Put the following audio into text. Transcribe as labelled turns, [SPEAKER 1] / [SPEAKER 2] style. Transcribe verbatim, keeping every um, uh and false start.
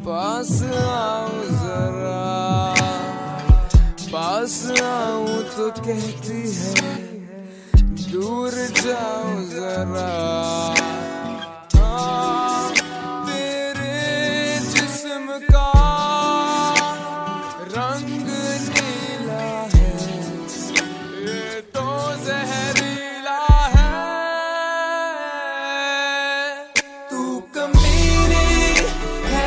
[SPEAKER 1] पास आऊं जरा, पास आऊं तो कहती है दूर जाऊं जरा।